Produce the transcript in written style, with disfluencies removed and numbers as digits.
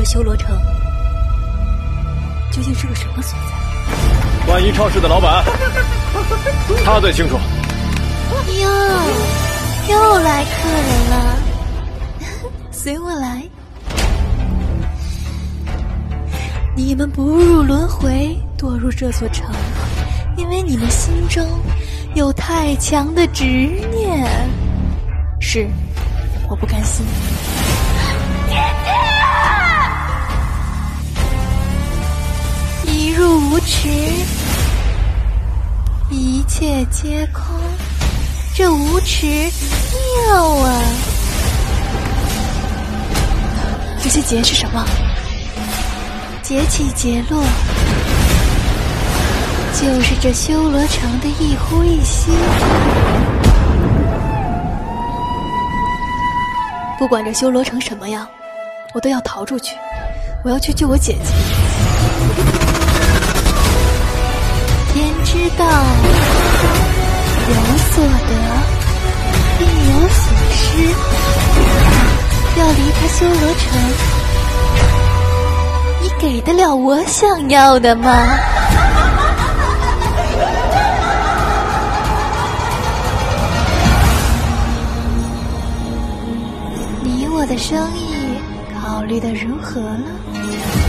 修罗城究竟是个什么所在？ 万一超市的老板，他最清楚。 又来客人了，随我来。你们不入轮回，堕入这座城，因为你们心中有太强的执念。是，我不甘心。一入无池，一切皆空。这无池妙啊！这些劫是什么？劫起劫落，就是这修罗城的一呼一吸。不管这修罗城什么样，我都要逃出去。我要去救我姐姐。天之道，有所得，必有所失。要离开修罗城，你给得了我想要的吗？你我的生意考虑得如何了？